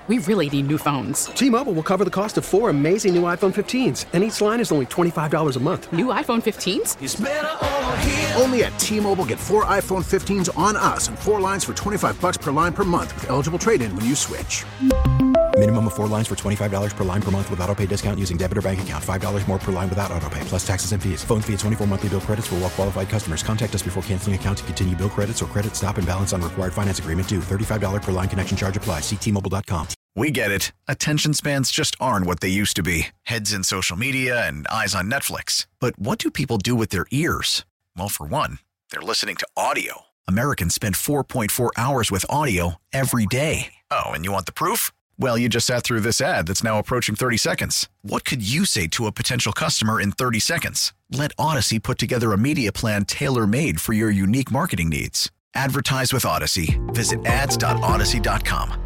We really need new phones. T-Mobile will cover the cost of 4 amazing new iPhone 15s, and each line is only $25 a month. New iPhone 15s? It's better over here. Only at T-Mobile, get 4 iPhone 15s on us and 4 lines for $25 per line per month with eligible trade-in when you switch. Minimum of 4 lines for $25 per line per month with autopay discount using debit or bank account. $5 more per line without autopay, plus taxes and fees. Phone fee at 24 monthly bill credits for well-qualified customers. Contact us before canceling account to continue bill credits or credit stop and balance on required finance agreement due. $35 per line connection charge applies. See T-Mobile.com. We get it. Attention spans just aren't what they used to be. Heads in social media and eyes on Netflix. But what do people do with their ears? Well, for one, they're listening to audio. Americans spend 4.4 hours with audio every day. Oh, and you want the proof? Well, you just sat through this ad that's now approaching 30 seconds. What could you say to a potential customer in 30 seconds? Let Odyssey put together a media plan tailor-made for your unique marketing needs. Advertise with Odyssey. Visit ads.odyssey.com.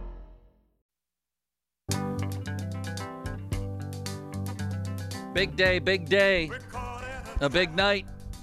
Big day, a big night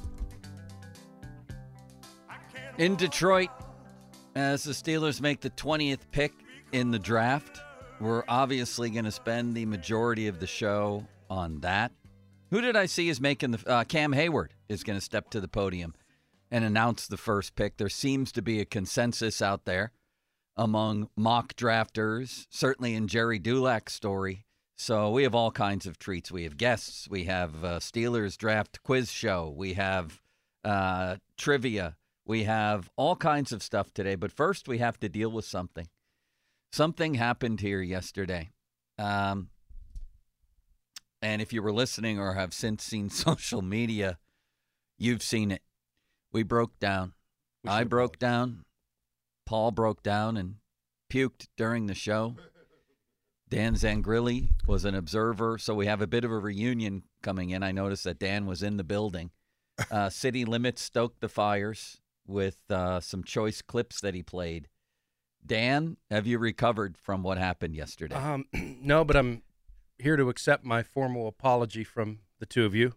in Detroit as the Steelers make the 20th pick in the draft. We're obviously going to spend the majority of the show on that. Who did I see is making the Cam Hayward is going to step to the podium and announce the first pick. There seems to be a consensus out there among mock drafters, certainly in Jerry Dulac's story. So we have all kinds of treats. We have guests. We have Steelers draft quiz show. We have trivia. We have all kinds of stuff today. But first, we have to deal with something. Something happened here yesterday. And if you were listening or have since seen social media, you've seen it. We broke down. I broke down. Paul broke down and puked during the show. Dan Zangrilli was an observer, so we have a bit of a reunion coming in. I noticed that Dan was in the building. City Limits stoked the fires with some choice clips that he played. Dan, have you recovered from what happened yesterday? No, but I'm here to accept my formal apology from the two of you.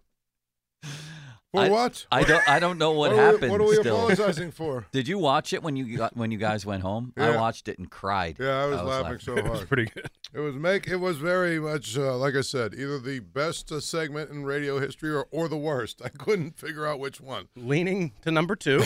For what? I don't know what happened. What are we still. apologizing for? Did you watch it when you guys went home? Yeah. I watched it and cried. Yeah, I was laughing so hard. It was pretty good. It was very much like I said, either the best segment in radio history or the worst. I couldn't figure out which one. Leaning to number 2,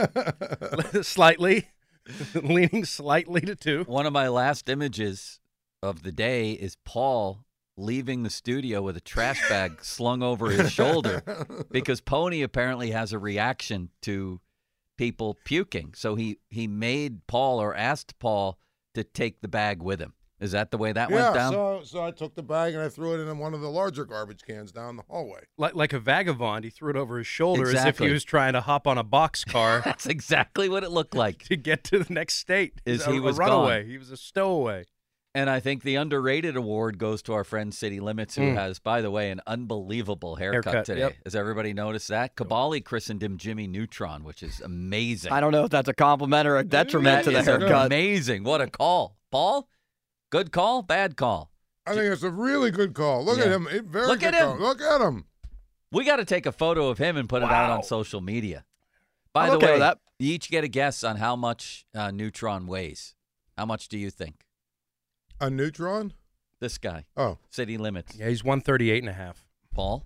slightly, leaning slightly to 2. One of my last images of the day is Paul leaving the studio with a trash bag slung over his shoulder because Pony apparently has a reaction to people puking. So he made Paul or asked Paul to take the bag with him. Is that the way that went down? Yeah, so I took the bag and I threw it in one of the larger garbage cans down the hallway. Like a vagabond, he threw it over his shoulder as if Exactly. he was trying to hop on a boxcar That's exactly what it looked like. to get to the next state. Is a he was runaway. gone. He was a stowaway. And I think the underrated award goes to our friend City Limits, who has, by the way, an unbelievable haircut today. Yep. Has everybody noticed that? Kabali christened him Jimmy Neutron, which is amazing. I don't know if that's a compliment or a detriment to the That is haircut. amazing. What a call. Paul, good call, bad call? I think it's a really good call. Look at him. Very Look good at call. him. Look at him. We got to take a photo of him and put it out on social media. By I'm the okay way, with that. you each get a guess on how much Neutron weighs. How much do you think? A neutron? This guy. Oh. City Limits. Yeah, he's 138.5. Paul?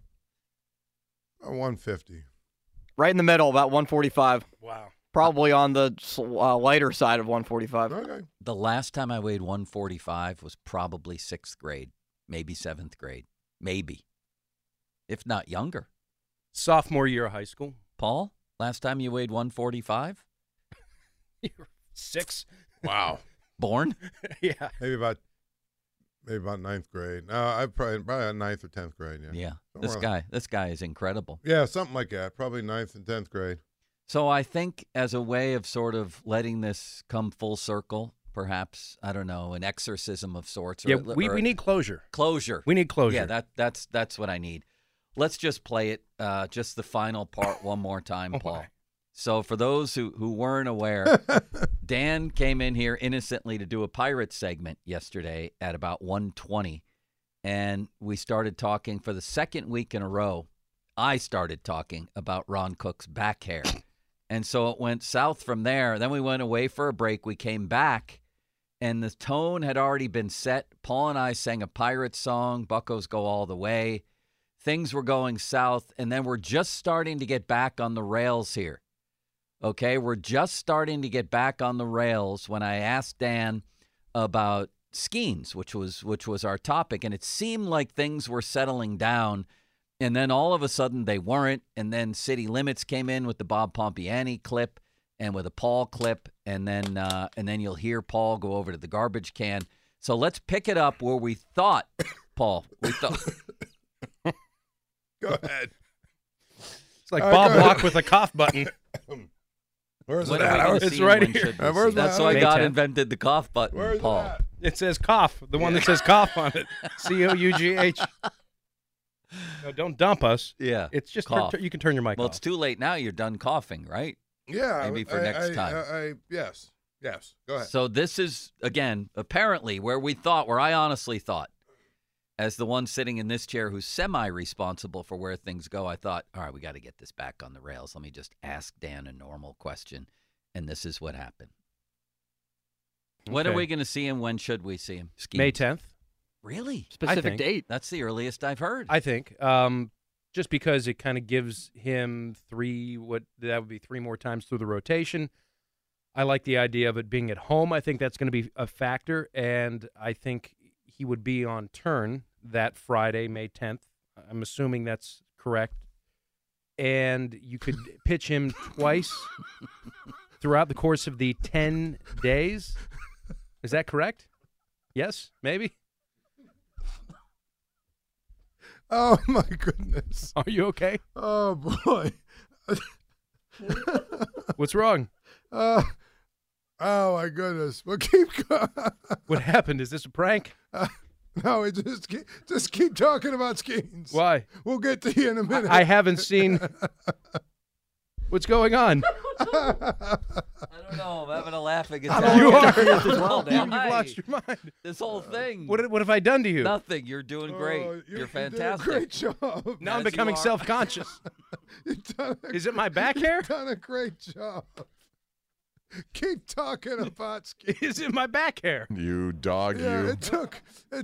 150. Right in the middle, about 145. Wow. Probably on the lighter side of 145. Okay. The last time I weighed 145 was probably 6th grade, maybe 7th grade, maybe, if not younger. Sophomore year of high school. Paul, last time you weighed 145? You're 6. Wow. Born? Yeah. Maybe about ninth grade. No, I probably ninth or 10th grade. Yeah. Yeah. Somewhere This guy is incredible. Yeah, something like that. Probably 9th and 10th grade. So I think as a way of sort of letting this come full circle, perhaps, I don't know, an exorcism of sorts. Yeah, we need closure. Closure. We need closure. Yeah, that's what I need. Let's just play it, just the final part one more time, Paul. Okay. So for those who weren't aware, Dan came in here innocently to do a Pirates segment yesterday at about 1:20, and we started talking for the second week in a row. I started talking about Ron Cook's back hair. And so it went south from there. Then we went away for a break. We came back, and the tone had already been set. Paul and I sang a Pirates song, Buccos Go All the Way. Things were going south, and then we're just starting to get back on the rails here. Okay, we're just starting to get back on the rails when I asked Dan about Skeens, which was our topic, and it seemed like things were settling down, and then all of a sudden they weren't, and then City Limits came in with the Bob Pompiani clip and with a Paul clip, and then you'll hear Paul go over to the garbage can. So let's pick it up where we thought, Paul, Go ahead. It's like Bob Walk with a cough button. Where's When it are we at? gonna It's see right when here. should we Where's see? That's my- why May God 10th. invented the cough button, Where's Paul. it at? It says cough, the one that says cough on it. COUGH. No, don't dump us. Yeah, It's just cough. you can turn your mic Well, off. it's too late now. You're done coughing, right? Yeah. Maybe for next time. Yes. Go ahead. So this is, again, apparently where I honestly thought, as the one sitting in this chair who's semi-responsible for where things go, I thought, all right, we got to get this back on the rails. Let me just ask Dan a normal question. And this is what happened. When are Okay. we going to see him? When should we see him? May Skeens. 10th, Really? Specific think. date. That's the earliest I've heard. I think. Just because it kind of gives him three more times through the rotation. I like the idea of it being at home. I think that's going to be a factor, and I think he would be on turn that Friday, May 10th. I'm assuming that's correct. And you could pitch him twice throughout the course of the 10 days. Is that correct? Yes, maybe? Oh, my goodness. Are you okay? Oh, boy. What's wrong? Oh, my goodness. Well, keep going. What happened? Is this a prank? No, just keep talking about Skeens. Why? We'll get to you in a minute. I haven't seen. What's going on? I don't know. I'm having a laughing You attack. are. You've Why? lost your mind. This whole thing. What have I done to you? Nothing. You're doing great. Oh, You're you fantastic. did a great job. Now I'm Yes, you becoming are. self-conscious. You've done a- Is it my back hair? You've done a great job. Keep talking about Skeens. Is it my back hair? You dog, Yeah, you. it took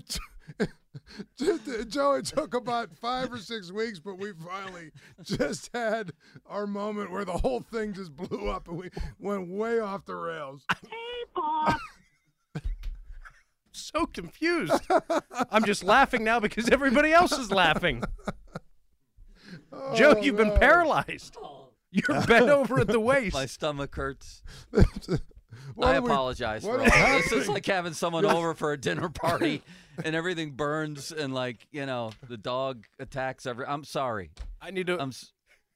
Joe, it took about 5 or 6 weeks, but we finally just had our moment where the whole thing just blew up and we went way off the rails. So confused. I'm just laughing now because everybody else is laughing. Joe, you've been paralyzed. You're bent over at the waist. My stomach hurts. What I are we- apologize for what all is this. This is happening? like having someone over for a dinner party and everything burns and the dog attacks I'm sorry. I need to. I'm s-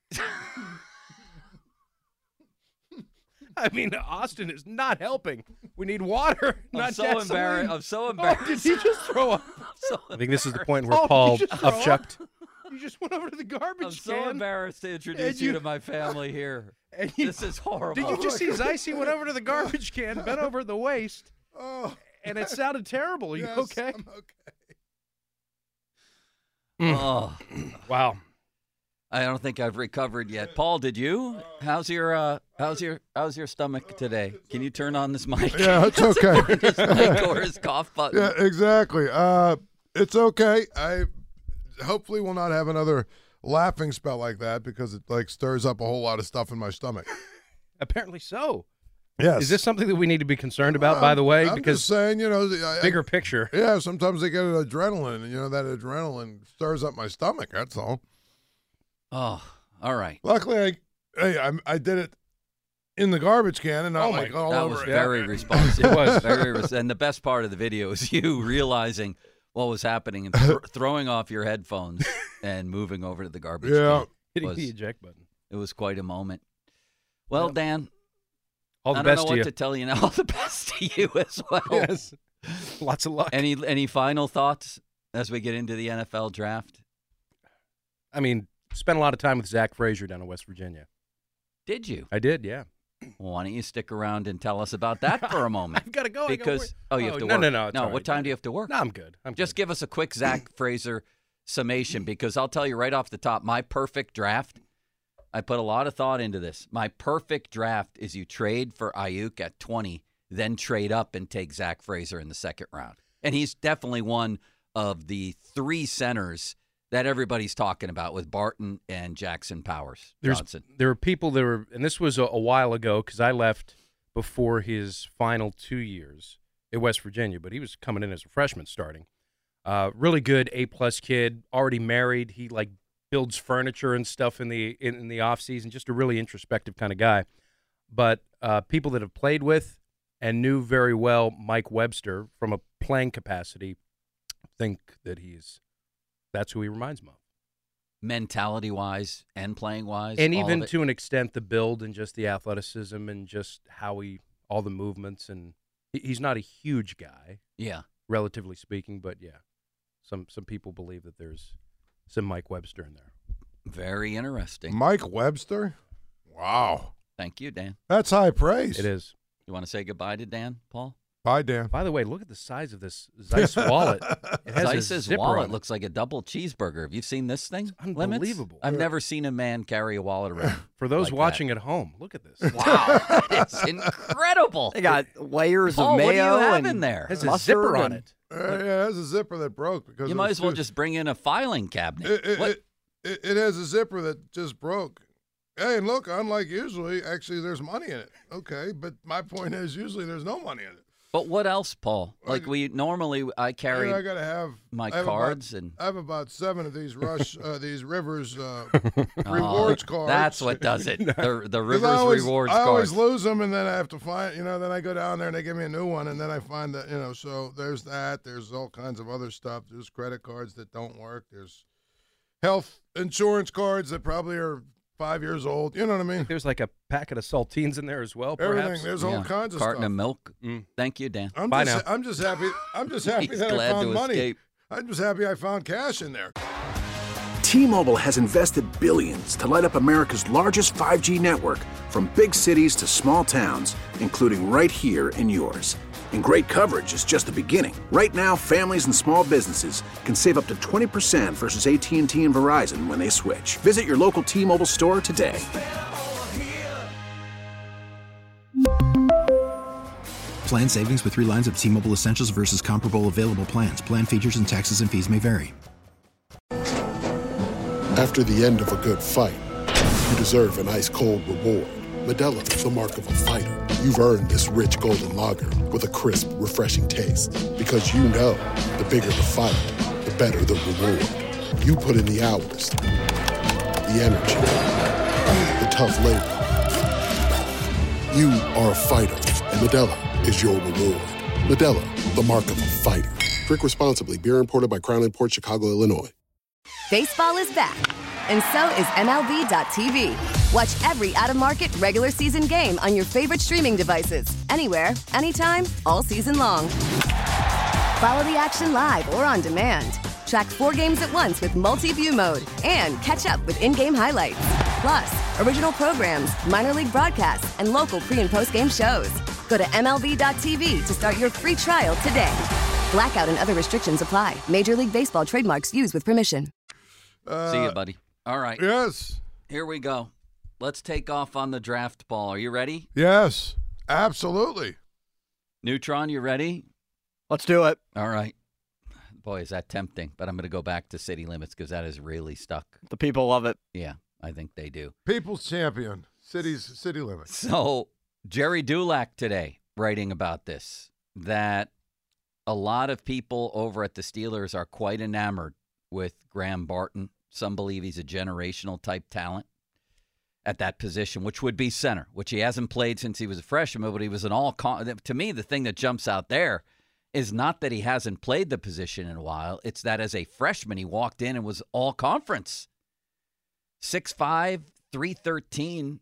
I mean, Austin is not helping. We need water, I'm not so gasoline. embarrassed. I'm so Oh, embarrassed. did he just throw up? I'm so I think this is the point where Oh, Paul did you just throw upchucked. You just went over to the garbage I'm so can. embarrassed to introduce And you you- to my family here. And you- This is horrible. Did you just see Zicey went over to the garbage can, bent over at the waist, Oh, and it sounded terrible. Are you yes, okay? I'm okay. Oh, Wow. I don't think I've recovered yet. Paul, did you? How's your stomach today? Can you turn on this mic? Yeah, it's okay. His mic or his cough button. Yeah, exactly. It's okay. I hopefully will not have another laughing spell like that because it stirs up a whole lot of stuff in my stomach. Apparently so. Yes. Is this something that we need to be concerned about, by the way? I'm Because just saying, bigger picture. Yeah, sometimes I get an adrenaline, and that adrenaline stirs up my stomach. That's all. Oh, all right. Luckily, I did it in the garbage can and not Oh, my all That over was it. very responsive. It was. And the best part of the video is you realizing what was happening and throwing off your headphones and moving over to the garbage Yeah. can. Hitting the eject button. It was quite a moment. Well, Dan, All the I don't best know to what you. to tell you now. All the best to you as well. Yes. Lots of luck. Any final thoughts as we get into the NFL draft? I mean, spent a lot of time with Zach Frazier down in West Virginia. Did you? I did, yeah. Well, why don't you stick around and tell us about that for a moment? I've got to go. I gotta Because work. you have to no, work. No, it's all what right. time do you have to work? No, I'm good. Just give us a quick Zach Frazier summation, because I'll tell you right off the top, my perfect draft, I put a lot of thought into this. My perfect draft is you trade for Ayuk at 20 then trade up and take Zach Fraser in the second round. And he's definitely one of the three centers that everybody's talking about with Barton and Jackson Powers Johnson. There are people that were, and this was a while ago because I left before his final 2 years at West Virginia, but he was coming in as a freshman starting. Really good A-plus kid, already married. He builds furniture and stuff in the off season. Just a really introspective kind of guy. But people that have played with and knew very well Mike Webster from a playing capacity think that that's who he reminds them of. Mentality-wise and playing-wise. And even to an extent, the build and just the athleticism and just how all the movements. And he's not a huge guy. Yeah. Relatively speaking, but yeah. Some people believe that there's some Mike Webster in there. Very interesting. Mike Webster? Wow. Thank you, Dan. That's high praise. It is. You want to say goodbye to Dan, Paul? Bye, Dan. By the way, look at the size of this Zeiss wallet. It has Zeiss's wallet looks like a double cheeseburger. Have you seen this thing? It's unbelievable. I've never seen a man carry a wallet around. For those watching at home, look at this. Wow. It's incredible. They got layers Paul, of mayo what do you have and in there? It has a zipper on it. Yeah, it has a zipper that broke. Because you might as well just bring in a filing cabinet. It has a zipper that just broke. Hey, and look, unlike usually, actually, there's money in it. Okay, but my point is, usually there's no money in it. But what else, Paul? I carry I gotta have my cards I have about 7 of these these Rivers rewards cards. That's what does it. The Rivers rewards cards. I always lose them, and then I have to find. Then I go down there and they give me a new one, and then I find that So there's that. There's all kinds of other stuff. There's credit cards that don't work. There's health insurance cards that probably are 5 years old. You know what I mean? There's like a packet of saltines in there as well, perhaps. Everything. There's all kinds of carton stuff. of milk. Thank you, Dan. I'm just happy He's that I glad found to money. escape. I'm just happy I found cash in there. T-Mobile has invested billions to light up America's largest 5G network, from big cities to small towns, including right here in yours. And great coverage is just the beginning. Right now, families and small businesses can save up to 20% versus AT&T and Verizon when they switch. Visit your local T-Mobile store today. Plan savings with 3 lines of T-Mobile Essentials versus comparable available plans. Plan features and taxes and fees may vary. After the end of a good fight, you deserve an ice-cold reward. Modelo is the mark of a fighter. You've earned this rich golden lager with a crisp, refreshing taste. Because you know, the bigger the fight, the better the reward. You put in the hours, the energy, the tough labor. You are a fighter, and Modelo is your reward. Modelo, the mark of a fighter. Drink responsibly. Beer imported by Crown Imports, Chicago, Illinois. Baseball is back, and so is MLB.tv. Watch every out-of-market regular season game on your favorite streaming devices, anywhere, anytime, all season long. Follow the action live or on demand. Track 4 games at once with multi-view mode and catch up with in-game highlights. Plus, original programs, minor league broadcasts, and local pre- and post-game shows. Go to MLB.tv to start your free trial today. Blackout and other restrictions apply. Major League Baseball trademarks used with permission. See you, buddy. All right. Yes. Here we go. Let's take off on the draft ball. Are you ready? Yes, absolutely. Neutron, you ready? Let's do it. All right. Boy, is that tempting, but I'm going to go back to city limits because that is really stuck. The people love it. Yeah, I think they do. People's champion, city limits. So Jerry Dulac today writing about this, that a lot of people over at the Steelers are quite enamored with Graham Barton. Some believe he's a generational type talent at that position, which would be center, which he hasn't played since he was a freshman, but he was an to me, the thing that jumps out there is not that he hasn't played the position in a while. It's that as a freshman, he walked in and was all conference. 6'5", 313.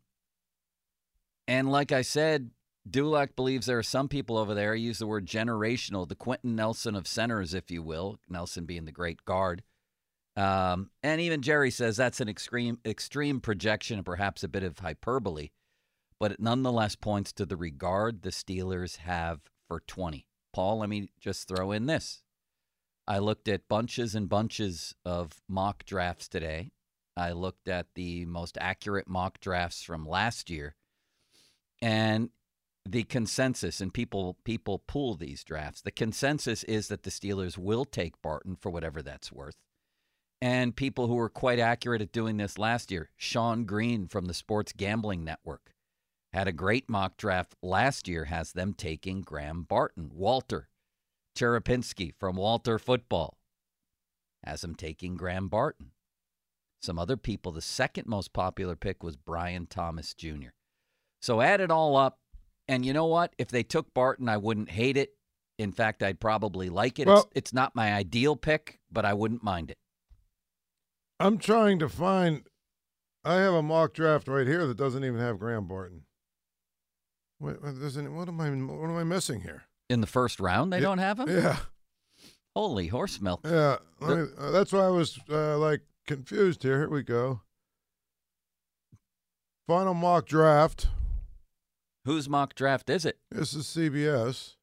And like I said, Dulac believes there are some people over there, he used the word generational, the Quentin Nelson of centers, if you will, Nelson being the great guard. And even Jerry says that's an extreme projection and perhaps a bit of hyperbole, but it nonetheless points to the regard the Steelers have for 20. Paul, let me just throw in this. I looked at bunches and bunches of mock drafts today. I looked at the most accurate mock drafts from last year. And the consensus, and people pool these drafts, the consensus is that the Steelers will take Barton for whatever that's worth. And people who were quite accurate at doing this last year, Sean Green from the Sports Gambling Network, had a great mock draft last year, has them taking Graham Barton. Walter Cherepinski from Walter Football has them taking Graham Barton. Some other people, the second most popular pick was Brian Thomas Jr. So add it all up, and you know what? If they took Barton, I wouldn't hate it. In fact, I'd probably like it. Well, it's not my ideal pick, but I wouldn't mind it. I'm trying to find – I have a mock draft right here that doesn't even have Graham Barton. What am I missing here? In the first round, they don't have him? Yeah. Holy horse milk. Yeah. That's why I was, confused here. Here we go. Final mock draft. Whose mock draft is it? This is CBS.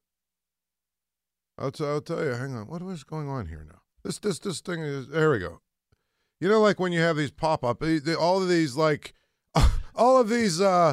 I'll tell you. Hang on. What is going on here now? This thing is. There we go. You know, like when you have these pop up, all of these but the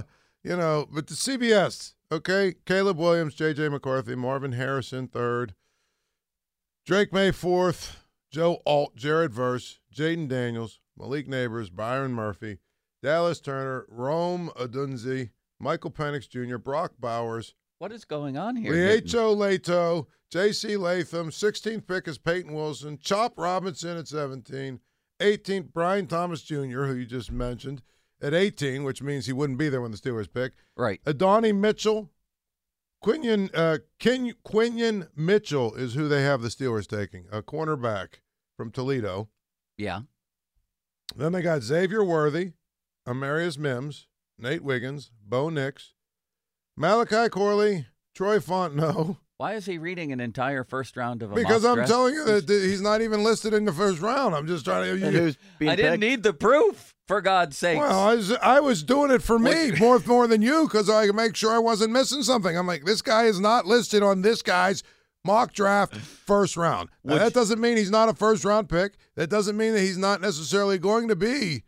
CBS. Okay, Caleb Williams, J.J. McCarthy, Marvin Harrison, 3rd. Drake May, 4th. Joe Alt, Jared Verse, Jaden Daniels, Malik Neighbors, Byron Murphy, Dallas Turner, Rome Odunze, Michael Penix Jr., Brock Bowers. What is going on here? Riecho Leto, J.C. Latham, 16th pick is Peyton Wilson, Chop Robinson at 17, 18th, Brian Thomas Jr., who you just mentioned, at 18, which means he wouldn't be there when the Steelers pick. Right. Adonai Mitchell. Quinion Mitchell is who they have the Steelers taking, a cornerback from Toledo. Yeah. Then they got Xavier Worthy, Amarius Mims, Nate Wiggins, Bo Nix, Malachi Corley, Troy Fontenot. Why is he reading an entire first round of a Because mock I'm draft? telling you that he's not even listed in the first round. I'm just trying to. I didn't need the proof, for God's sake. Well, I was doing it for me more than you because I could make sure I wasn't missing something. I'm like, this guy is not listed on this guy's mock draft first round. Now, that doesn't mean he's not a first round pick. That doesn't mean that he's not necessarily going to be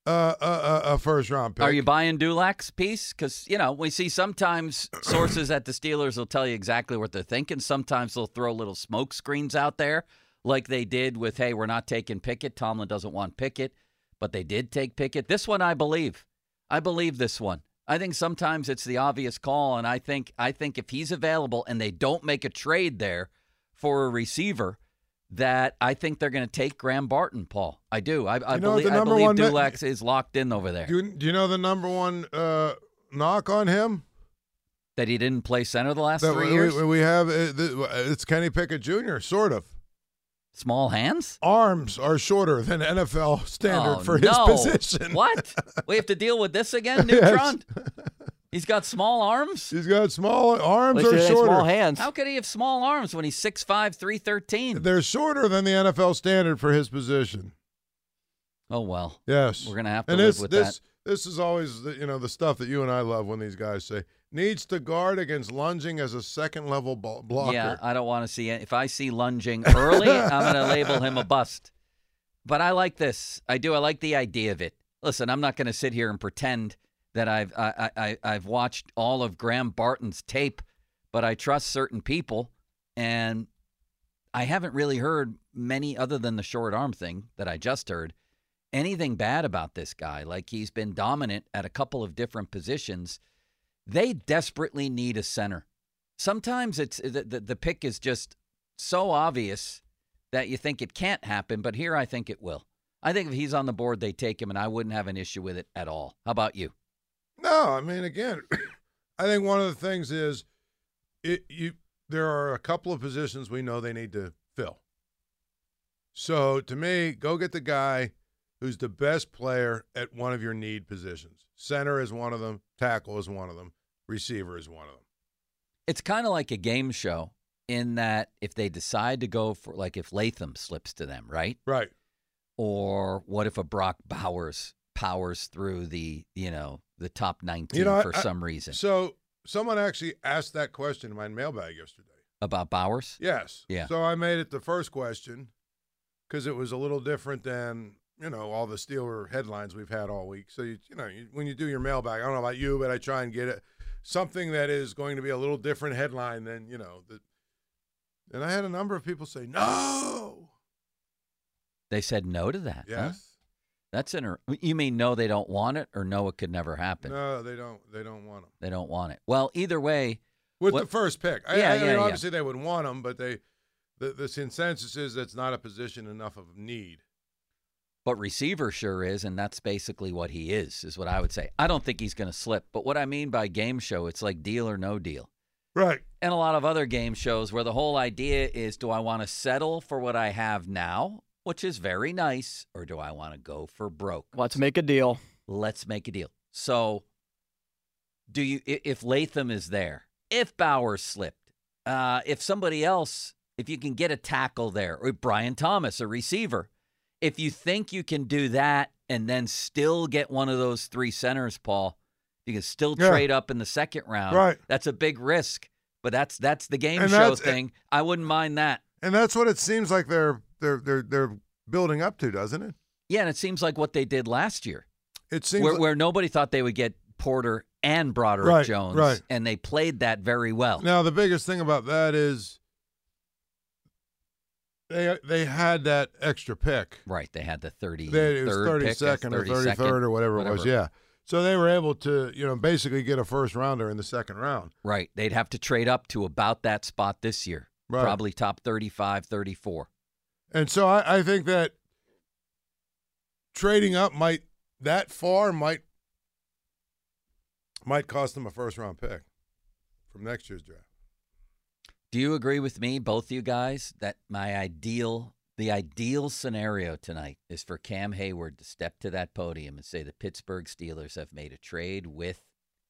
a first round pick. Are you buying Dulac's piece? Because, we see sometimes sources at the Steelers will tell you exactly what they're thinking. Sometimes they'll throw little smoke screens out there like they did with, hey, we're not taking Pickett. Tomlin doesn't want Pickett, but they did take Pickett. This one I believe. I believe this one. I think sometimes it's the obvious call, and I think if he's available and they don't make a trade there for a receiver, that I think they're going to take Graham Barton, Paul. I do. I believe Dulac is locked in over there. Do you know the number one knock on him? That he didn't play center the last 3 years? We have it's Kenny Pickett Jr., sort of. Small hands? Arms are shorter than NFL standard for his position. What? We have to deal with this again, Neutron? Yes. He's got small arms? He's got small arms or shorter. Small hands. How could he have small arms when he's 6'5", 313? They're shorter than the NFL standard for his position. Oh, well. Yes. We're going to have to live with that. This is always the stuff that you and I love when these guys say, needs to guard against lunging as a second-level blocker. Yeah, I don't want to see it. If I see lunging early, I'm going to label him a bust. But I like this. I do. I like the idea of it. Listen, I'm not going to sit here and pretend that I've watched all of Graham Barton's tape, but I trust certain people, and I haven't really heard many, other than the short arm thing that I just heard, anything bad about this guy. Like, he's been dominant at a couple of different positions. They desperately need a center. Sometimes it's the pick is just so obvious that you think it can't happen, but here I think it will. I think if he's on the board, they take him, and I wouldn't have an issue with it at all. How about you? No, I mean, again, I think one of the things is there are a couple of positions we know they need to fill. So, to me, go get the guy who's the best player at one of your need positions. Center is one of them. Tackle is one of them. Receiver is one of them. It's kind of like a game show in that if they decide to go for, like, if Latham slips to them, right? Right. Or what if a Brock Bowers powers through the top 19 for some reason? So someone actually asked that question in my mailbag yesterday. About Bowers? Yes. Yeah. So I made it the first question because it was a little different than, all the Steeler headlines we've had all week. So, when you do your mailbag, I don't know about you, but I try and get it something that is going to be a little different headline than, and I had a number of people say, no. They said no to that. Yes. Huh? That's you mean no, they don't want it, or no, it could never happen? No, they don't. They don't want them. They don't want it. Well, either way. With the first pick. Yeah, obviously they would want them, but the consensus is that's not a position enough of need. But receiver sure is, and that's basically what he is what I would say. I don't think he's going to slip. But what I mean by game show, it's like deal or no deal. Right. And a lot of other game shows where the whole idea is, do I want to settle for what I have now, which is very nice, or do I want to go for broke? Let's make a deal. Let's make a deal. So if Latham is there, if Bowers slipped, if somebody else, if you can get a tackle there, or Brian Thomas, a receiver, if you think you can do that and then still get one of those three centers, Paul, you can still trade up in the second round. Right. That's a big risk, but that's the game show thing. I wouldn't mind that. And that's what it seems like they're building up to, doesn't it? Yeah, and it seems like what they did last year. It seems where nobody thought they would get Porter and Broderick Jones, right. And they played that very well. Now, the biggest thing about that is they had that extra pick. Right, they had the 33rd it was 32nd or 33rd or whatever it was, yeah. So they were able to, basically get a first rounder in the second round. Right, they'd have to trade up to about that spot this year, right. Probably top 35, 34. And so I think that trading up might cost them a first-round pick from next year's draft. Do you agree with me, both you guys, that the ideal scenario tonight is for Cam Hayward to step to that podium and say the Pittsburgh Steelers have made a trade with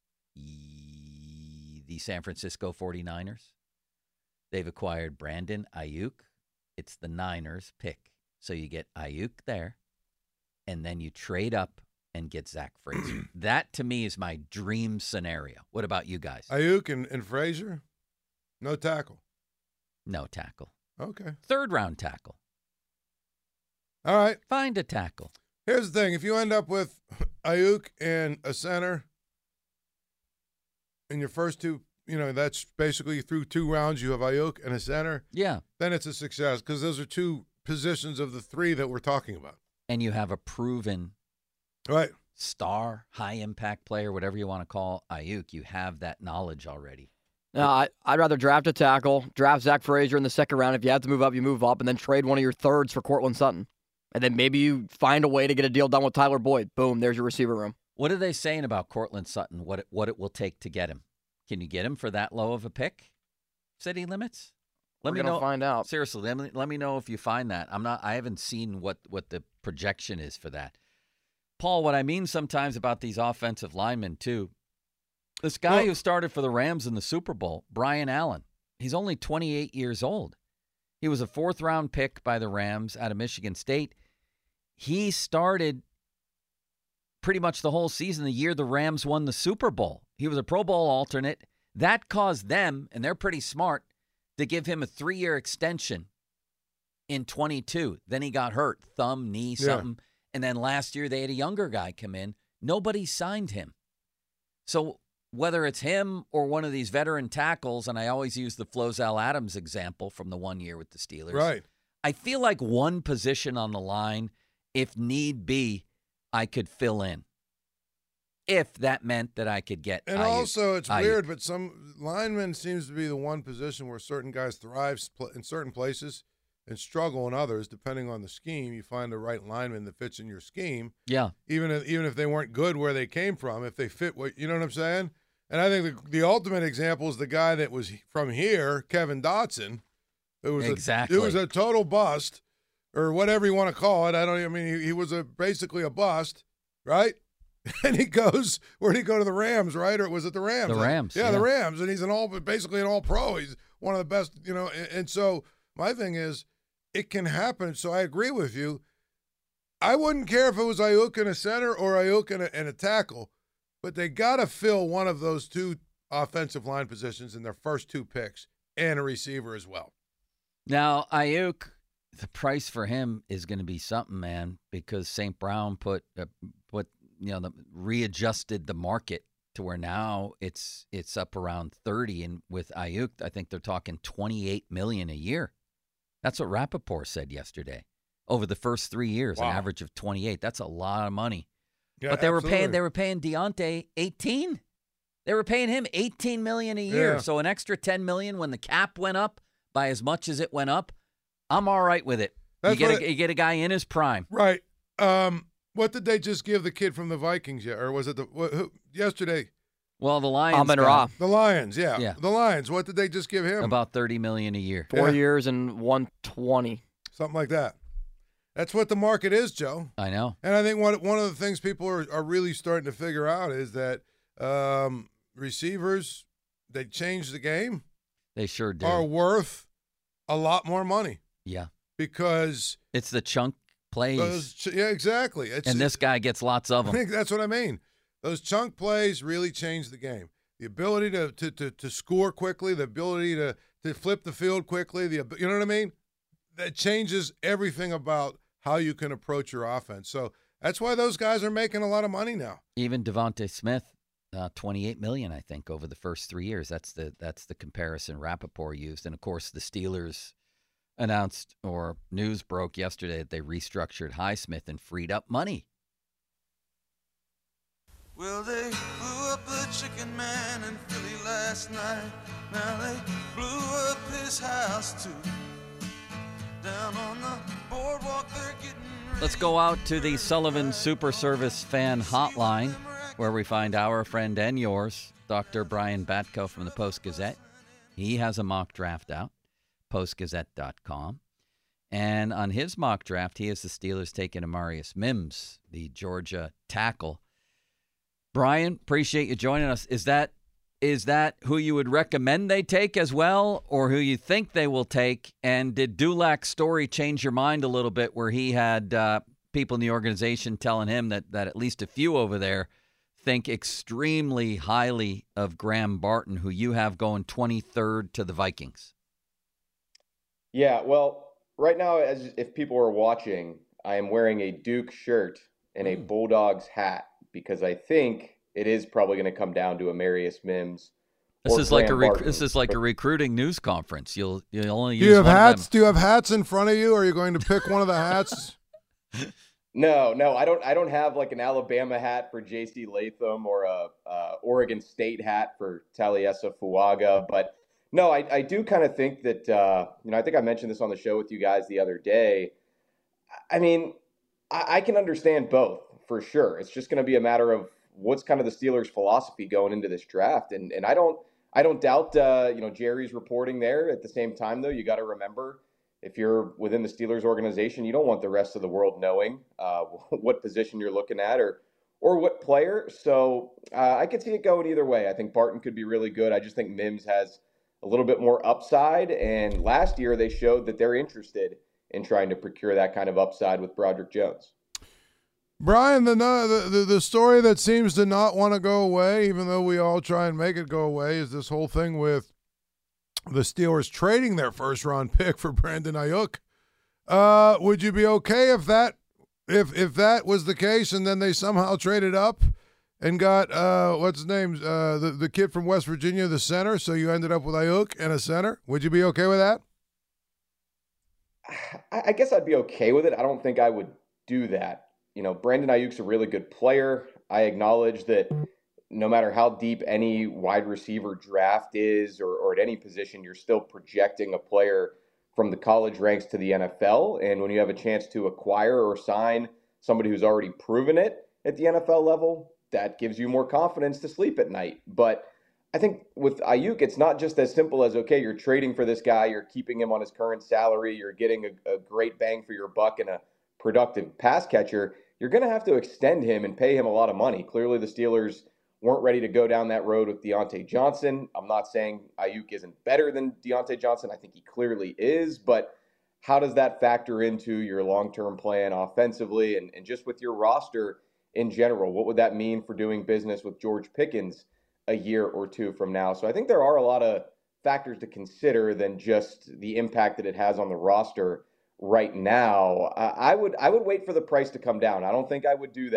the San Francisco 49ers? They've acquired Brandon Ayuk. It's the Niners pick. So you get Ayuk there, and then you trade up and get Zach Frazier. That, to me, is my dream scenario. What about you guys? Ayuk and Frazier? No tackle. No tackle. Okay. Third-round tackle. All right. Find a tackle. Here's the thing. If you end up with Ayuk and a center in your first two, that's basically through 2 rounds you have Ayuk and a center. Yeah. Then it's a success because those are 2 positions of the 3 that we're talking about. And you have a proven star, high-impact player, whatever you want to call Ayuk. You have that knowledge already. No, I'd rather draft a tackle, draft Zach Frazier in the second round. If you have to move up, you move up, and then trade one of your thirds for Cortland Sutton. And then maybe you find a way to get a deal done with Tyler Boyd. Boom, there's your receiver room. What are they saying about Cortland Sutton, what it will take to get him? Can you get him for that low of a pick? City limits? We're going to find out. Seriously, let me know if you find that. I haven't seen what the projection is for that. Paul, what I mean sometimes about these offensive linemen, too, this guy who started for the Rams in the Super Bowl, Brian Allen, he's only 28 years old. He was a 4th-round pick by the Rams out of Michigan State. He started pretty much the whole season the year the Rams won the Super Bowl. He was a Pro Bowl alternate. That caused them, and they're pretty smart, to give him a 3-year extension in 22. Then he got hurt, thumb, knee, something. And then last year they had a younger guy come in. Nobody signed him. So whether it's him or one of these veteran tackles, and I always use the Flozell Adams example from the 1 year with the Steelers. Right. I feel like one position on the line, if need be, I could fill in. If that meant that I could get And also, it's weird, but some linemen seems to be the one position where certain guys thrive in certain places and struggle in others, depending on the scheme. You find the right lineman that fits in your scheme. Yeah. Even if they weren't good where they came from, if they fit what, you know what I'm saying? And I think the ultimate example is the guy that was from here, Kevin Dotson. It was it was a total bust, or whatever you want to call it. He was basically a bust, right? And he goes, where'd he go to the Rams, right? Or was it the Rams? The Rams. Yeah, the Rams. And he's basically an all-pro. He's one of the best, And so my thing is, it can happen. So I agree with you. I wouldn't care if it was Ayuk in a center or Ayuk in a tackle, but they got to fill one of those 2 offensive line positions in their first 2 picks and a receiver as well. Now, Ayuk, the price for him is going to be something, man, because St. Brown readjusted the market to where now it's up around 30, and with Ayuk, I think they're talking $28 million a year. That's what Rappaport said yesterday. Over the first 3 years, Wow. an average of 28. That's a lot of money. Yeah, but they absolutely. were paying Deontay 18. They were paying him $18 million a year. Yeah. So an extra $10 million when the cap went up by as much as it went up. I'm all right with it. You get a guy in his prime. Right. What did they just give the kid from the Vikings yet? Or was it yesterday? Well, the Lions. Amon Ra. The Lions, yeah. Yeah. The Lions. What did they just give him? About $30 million a year. 4 years and 120. Something like that. That's what the market is, Joe. I know. And I think one of the things people are really starting to figure out is that receivers, they changed the game, They sure do. are worth a lot more money Yeah. because It's the chunk plays. yeah, exactly. And this guy gets lots of I them. think that's what I mean. Those chunk plays really change the game. The ability to score quickly, the ability to flip the field quickly, you know what I mean? That changes everything about how you can approach your offense. So that's why those guys are making a lot of money now. Even Devontae Smith, $28 million, I think, over the first 3 years. That's the comparison Rappaport used. And, of course, the Steelers announced, or news broke yesterday, that they restructured Highsmith and freed up money. Well, they blew up the chicken man in Philly last night. Now they blew up his house, too. Down on the boardwalk, they're getting ready. Let's go out to the Sullivan Super Service Fan Hotline, where we find our friend and yours, Dr. Brian Batko from the Post-Gazette. He has a mock draft out, postgazette.com. And on his mock draft, he has the Steelers taking Amarius Mims, the Georgia tackle. Brian, appreciate you joining us. Is that who you would recommend they take as well, or who you think they will take? And did Dulac's story change your mind a little bit, where he had people in the organization telling him that at least a few over there think extremely highly of Graham Barton, who you have going 23rd to the Vikings? Yeah, well, right now, as if people are watching, I am wearing a Duke shirt and a Bulldogs hat, because I think it is probably going to come down to Amarius Mims. This is like a recruiting news conference. You'll only use Do you have one hats? of them. Do you have hats in front of you? Are you going to pick one of the hats? No, I don't have like an Alabama hat for J.C. Latham or a Oregon State hat for Taliesa Fuaga, but no, I do kind of think that I think I mentioned this on the show with you guys the other day. I mean, I can understand both for sure. It's just going to be a matter of what's kind of the Steelers' philosophy going into this draft, and I don't doubt Jerry's reporting there. At the same time, though, you got to remember, if you're within the Steelers organization, you don't want the rest of the world knowing what position you're looking at or what player. So I could see it going either way. I think Barton could be really good. I just think Mims has a little bit more upside. And last year they showed that they're interested in trying to procure that kind of upside with Broderick Jones. Brian, the story that seems to not want to go away, even though we all try and make it go away, is this whole thing with the Steelers trading their first-round pick for Brandon Ayuk. Would you be okay if that was the case, and then they somehow traded up and got what's his name, the kid from West Virginia, the center? So you ended up with Ayuk and a center. Would you be okay with that? I guess I'd be okay with it. I don't think I would do that. Brandon Ayuk's a really good player. I acknowledge that no matter how deep any wide receiver draft is or at any position, you're still projecting a player from the college ranks to the NFL. And when you have a chance to acquire or sign somebody who's already proven it at the NFL level, that gives you more confidence to sleep at night. But I think with Ayuk, it's not just as simple as, okay, you're trading for this guy, you're keeping him on his current salary, you're getting a great bang for your buck and a productive pass catcher. You're going to have to extend him and pay him a lot of money. Clearly, the Steelers weren't ready to go down that road with Deontay Johnson. I'm not saying Ayuk isn't better than Deontay Johnson. I think he clearly is. But how does that factor into your long-term plan offensively and just with your roster in general? What would that mean for doing business with George Pickens a year or two from now? So I think there are a lot of factors to consider than just the impact that it has on the roster right now. I would wait for the price to come down. I don't think I would do that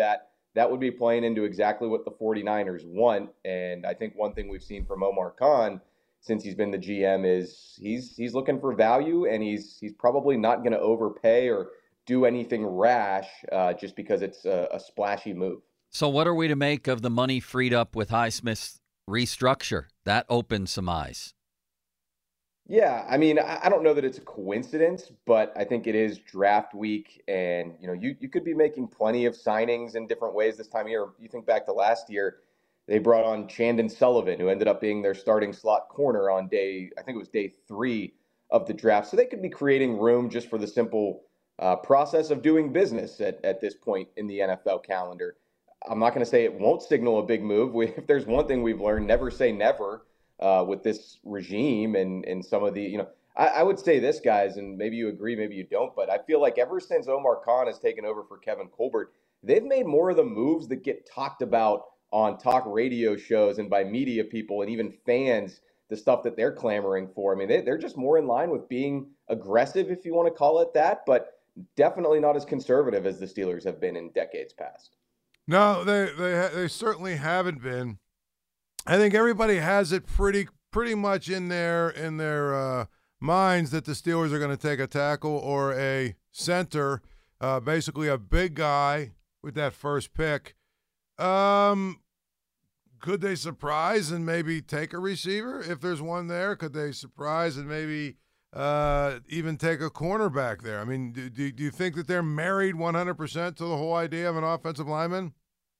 that would be playing into exactly what the 49ers want. And I think one thing we've seen from Omar Khan since he's been the GM is he's looking for value, and he's probably not going to overpay or do anything rash just because it's a splashy move. So what are we to make of the money freed up with Highsmith's restructure? That opens some eyes. Yeah, I mean, I don't know that it's a coincidence, but I think it is draft week, and you could be making plenty of signings in different ways this time of year. You think back to last year, they brought on Chandon Sullivan, who ended up being their starting slot corner on day 3 of the draft. So they could be creating room just for the simple process of doing business at this point in the NFL calendar. I'm not going to say it won't signal a big move. If there's one thing we've learned, never say never. With this regime and some of the, I would say this, guys, and maybe you agree, maybe you don't, but I feel like ever since Omar Khan has taken over for Kevin Colbert, they've made more of the moves that get talked about on talk radio shows and by media people and even fans, the stuff that they're clamoring for. I mean, they're just more in line with being aggressive, if you want to call it that, but definitely not as conservative as the Steelers have been in decades past. No, they certainly haven't been. I think everybody has it pretty much in their minds that the Steelers are going to take a tackle or a center, basically a big guy with that first pick. Could they surprise and maybe take a receiver if there's one there? Could they surprise and maybe even take a cornerback there? I mean, do you think that they're married 100% to the whole idea of an offensive lineman?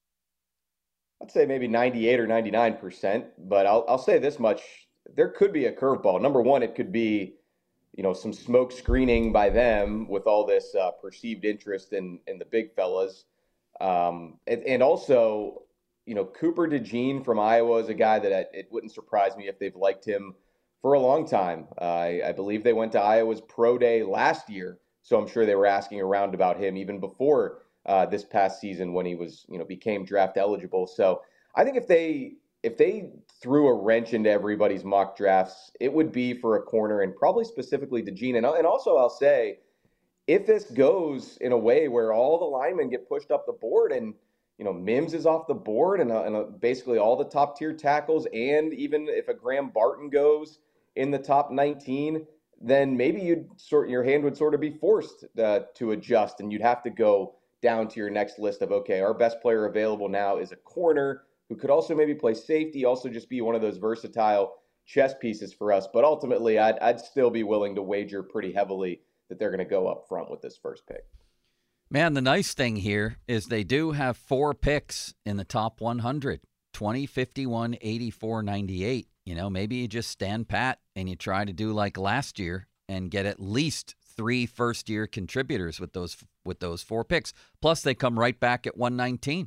I'd say maybe 98 or 99%, but I'll say this much. There could be a curveball. Number one, it could be, some smoke screening by them with all this perceived interest in the big fellas. And also, Cooper DeJean from Iowa is a guy that it wouldn't surprise me if they've liked him for a long time. I believe they went to Iowa's pro day last year, so I'm sure they were asking around about him even before this past season when he was, became draft eligible. So I think if they threw a wrench into everybody's mock drafts, it would be for a corner and probably specifically DeJean. And also I'll say, if this goes in a way where all the linemen get pushed up the board and, Mims is off the board and basically all the top tier tackles, and even if a Graham Barton goes in the top 19, then maybe your hand would sort of be forced to adjust, and you'd have to go down to your next list of, okay, our best player available now is a corner who could also maybe play safety, also just be one of those versatile chess pieces for us. But ultimately, I'd still be willing to wager pretty heavily that they're going to go up front with this first pick. Man, the nice thing here is they do have 4 picks in the top 100, 20, 51, 84, 98. Maybe you just stand pat and you try to do like last year and get at least 3 first-year contributors with those 4 picks. Plus, they come right back at 119.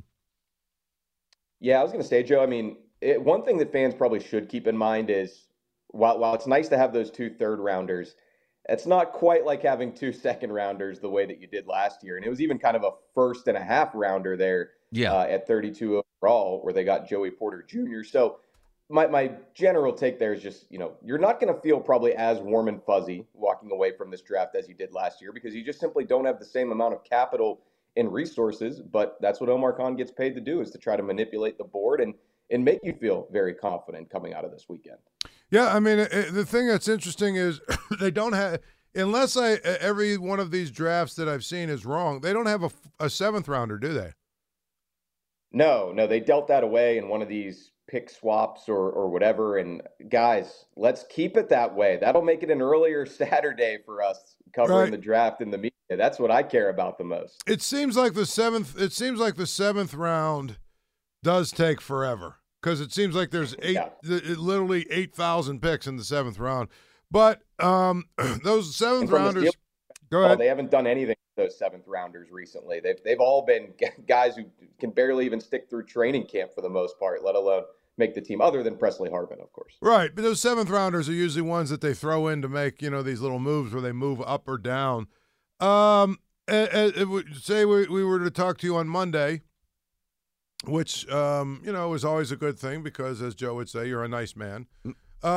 Yeah, I was going to say, Joe, I mean, one thing that fans probably should keep in mind is while it's nice to have those 2 third-rounders, it's not quite like having 2 second-rounders the way that you did last year. And it was even kind of a first-and-a-half-rounder there at 32 overall where they got Joey Porter Jr. So my general take there is just, you're not going to feel probably as warm and fuzzy walking away from this draft as you did last year because you just simply don't have the same amount of capital and resources. But that's what Omar Khan gets paid to do, is to try to manipulate the board and make you feel very confident coming out of this weekend. Yeah, I mean, the thing that's interesting is they don't have, unless every one of these drafts that I've seen is wrong, they don't have a 7th rounder, do they? No, they dealt that away in one of these pick swaps or whatever. And guys, let's keep it that way. That'll make it an earlier Saturday for us covering the draft in the media. That's what I care about the most. It seems like the 7th round does take forever because it seems like there's literally 8,000 picks in the 7th round. But those 7th rounders, go ahead. They haven't done anything with those 7th rounders recently. They've all been guys who can barely even stick through training camp for the most part, let alone make the team, other than Presley Harvin, of course. Right, but those 7th rounders are usually ones that they throw in to make, these little moves where they move up or down. Say we were to talk to you on Monday, which, is always a good thing because, as Joe would say, you're a nice man.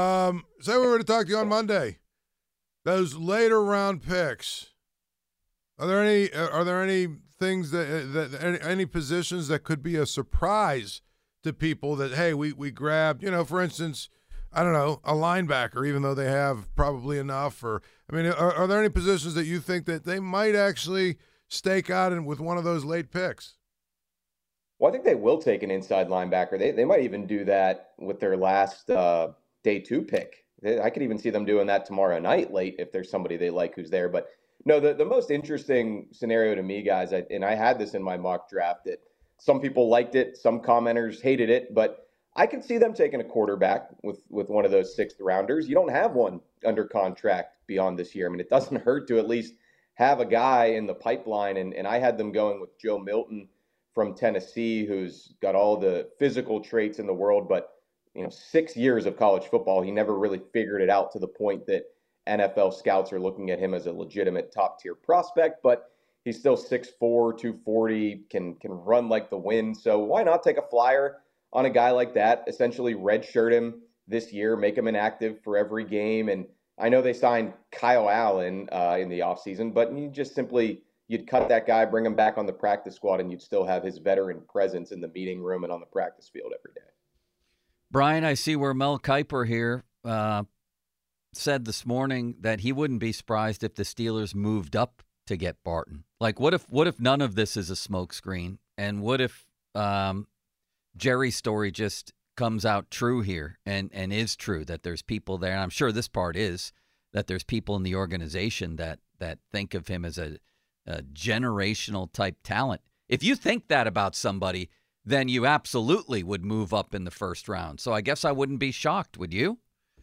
Say we were to talk to you on Monday. Those later round picks, Are there any things any positions that could be a surprise to people that, hey, we grabbed, for instance, I don't know, a linebacker, even though they have probably enough, or are there any positions that you think that they might actually stake out with one of those late picks? Well, I think they will take an inside linebacker. They might even do that with their last day 2 pick. I could even see them doing that tomorrow night late if there's somebody they like who's there. But no, the most interesting scenario to me, guys, and I had this in my mock draft, that some people liked it, some commenters hated it, but I could see them taking a quarterback with one of those 6th rounders. You don't have one under contract beyond this year. I mean, it doesn't hurt to at least have a guy in the pipeline. And I had them going with Joe Milton from Tennessee, who's got all the physical traits in the world, but 6 years of college football, he never really figured it out to the point that NFL scouts are looking at him as a legitimate top-tier prospect, but he's still 6'4", 240, can run like the wind. So why not take a flyer on a guy like that, essentially redshirt him this year, make him inactive for every game? And I know they signed Kyle Allen in the offseason, but you'd cut that guy, bring him back on the practice squad, and you'd still have his veteran presence in the meeting room and on the practice field every day. Brian, I see where Mel Kiper here said this morning that he wouldn't be surprised if the Steelers moved up to get Barton. Like, what if none of this is a smokescreen, and what if Jerry's story just comes out true here and is true, that there's people there, and I'm sure this part is, that there's people in the organization that think of him as a generational type talent. If you think that about somebody, then you absolutely would move up in the first round. So I guess I wouldn't be shocked, would you?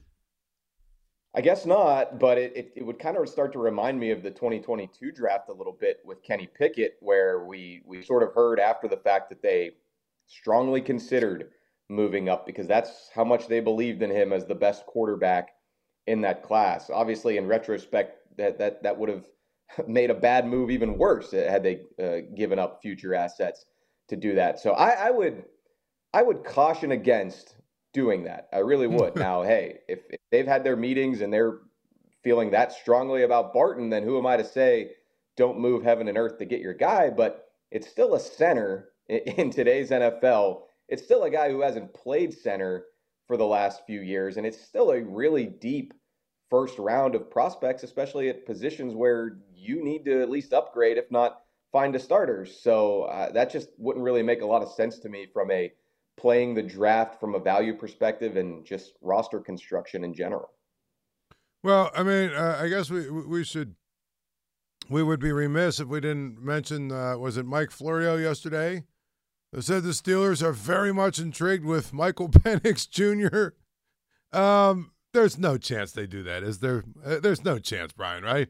I guess not, but it would kind of start to remind me of the 2022 draft a little bit with Kenny Pickett, where we sort of heard after the fact that they strongly considered moving up because that's how much they believed in him as the best quarterback in that class. Obviously, in retrospect, that would have made a bad move even worse had they given up future assets to do that. So I would caution against doing that. I really would. Now, hey, if they've had their meetings and they're feeling that strongly about Barton, then who am I to say don't move heaven and earth to get your guy? But it's still a center in today's NFL. It's still a guy who hasn't played center for the last few years, and it's still a really deep first round of prospects, especially at positions where you need to at least upgrade, if not find a starter. So that just wouldn't really make a lot of sense to me from a playing the draft from a value perspective and just roster construction in general. Well, I mean, I guess we would be remiss if we didn't mention, was it Mike Florio yesterday? They said the Steelers are very much intrigued with Michael Penix Jr. There's no chance they do that, is there? There's no chance, Brian, right?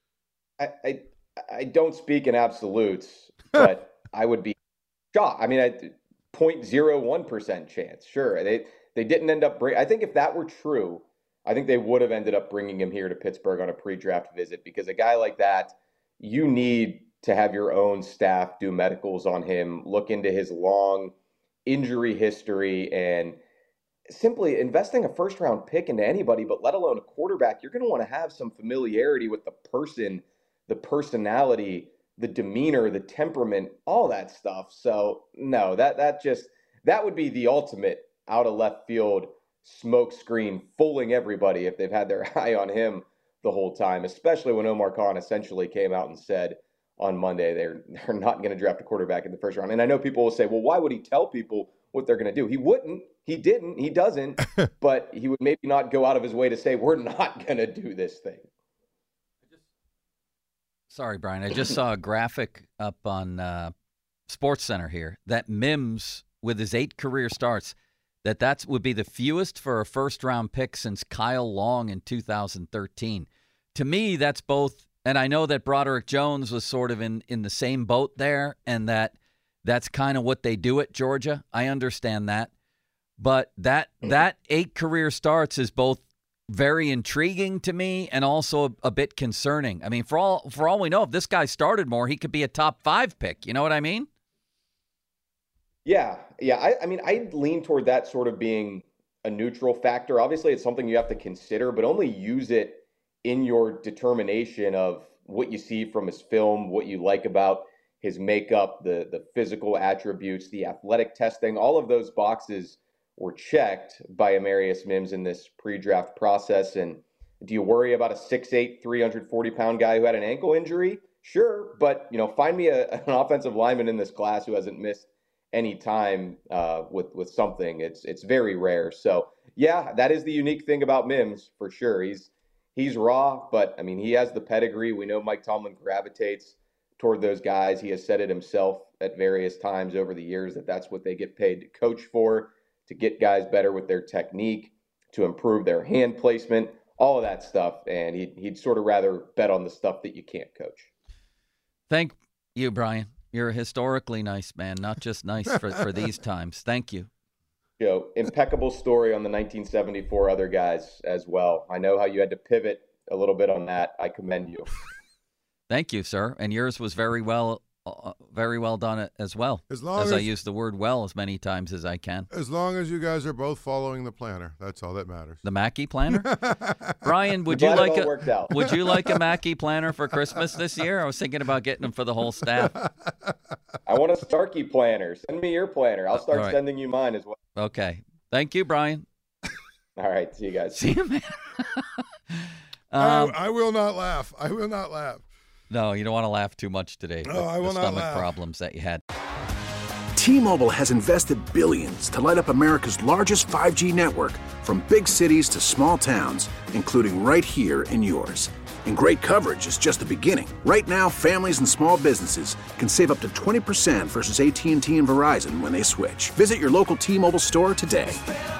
I don't speak in absolutes, but I would be shocked. I mean, 0.01% chance. Sure, they didn't end up I think if that were true, I think they would have ended up bringing him here to Pittsburgh on a pre-draft visit, because a guy like that, you need to have your own staff do medicals on him, look into his long injury history, and simply investing a first-round pick into anybody, but let alone a quarterback, you're going to want to have some familiarity with the person, the personality, the demeanor, the temperament, all that stuff. So no, that would be the ultimate out of left field smoke screen, fooling everybody if they've had their eye on him the whole time, especially when Omar Khan essentially came out and said on Monday they're not going to draft a quarterback in the first round. And I know people will say, well, why would he tell people what they're going to do? He wouldn't. He didn't. He doesn't. But he would maybe not go out of his way to say, we're not going to do this thing. Sorry, Brian. I just saw a graphic up on SportsCenter here that Mims, with his 8 career starts, that would be the fewest for a first-round pick since Kyle Long in 2013. To me, that's both, and I know that Broderick Jones was sort of in the same boat there, and that's kind of what they do at Georgia. I understand that. But that 8 career starts is both very intriguing to me and also a bit concerning. I mean, for all we know, if this guy started more, he could be a top 5 pick. You know what I mean? Yeah. I mean, I lean toward that sort of being a neutral factor. Obviously, it's something you have to consider, but only use it in your determination of what you see from his film, what you like about his makeup, the physical attributes, the athletic testing, all of those boxes were checked by Amarius Mims in this pre-draft process. And do you worry about a 6'8", 340-pound guy who had an ankle injury? Sure, but find me an offensive lineman in this class who hasn't missed any time with something. It's very rare. So yeah, that is the unique thing about Mims for sure. He's raw, but I mean, he has the pedigree. We know Mike Tomlin gravitates toward those guys. He has said it himself at various times over the years that that's what they get paid to coach for, to get guys better with their technique, to improve their hand placement, all of that stuff. And he'd sort of rather bet on the stuff that you can't coach. Thank you, Brian. You're a historically nice man, not just nice for these times. Thank you. Impeccable story on the 1974 other guys as well. I know how you had to pivot a little bit on that. I commend you. Thank you, sir. And yours was very well done as well. As I use the word "well" as many times as I can. As long as you guys are both following the planner, that's all that matters. The Mackey planner, Brian. Would you like a Mackey planner for Christmas this year? I was thinking about getting them for the whole staff. I want a Starkey planner. Send me your planner. I'll start sending you mine as well. Okay. Thank you, Brian. All right. See you guys. See you, man. I will not laugh. I will not laugh. No, you don't want to laugh too much today. No, I will not laugh. The stomach problems that you had. T-Mobile has invested billions to light up America's largest 5G network, from big cities to small towns, including right here in yours. And great coverage is just the beginning. Right now, families and small businesses can save up to 20% versus AT&T and Verizon when they switch. Visit your local T-Mobile store today.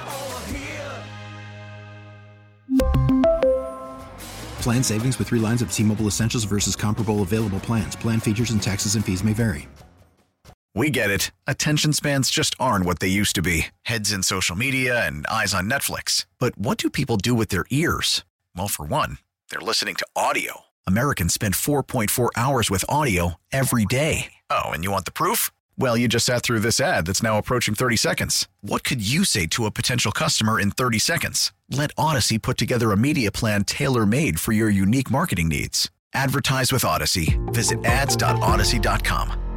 Plan savings with 3 lines of T-Mobile Essentials versus comparable available plans. Plan features and taxes and fees may vary. We get it. Attention spans just aren't what they used to be. Heads in social media and eyes on Netflix. But what do people do with their ears? Well, for one, they're listening to audio. Americans spend 4.4 hours with audio every day. Oh, and you want the proof? Well, you just sat through this ad that's now approaching 30 seconds. What could you say to a potential customer in 30 seconds? Let Odyssey put together a media plan tailor-made for your unique marketing needs. Advertise with Odyssey. Visit ads.odyssey.com.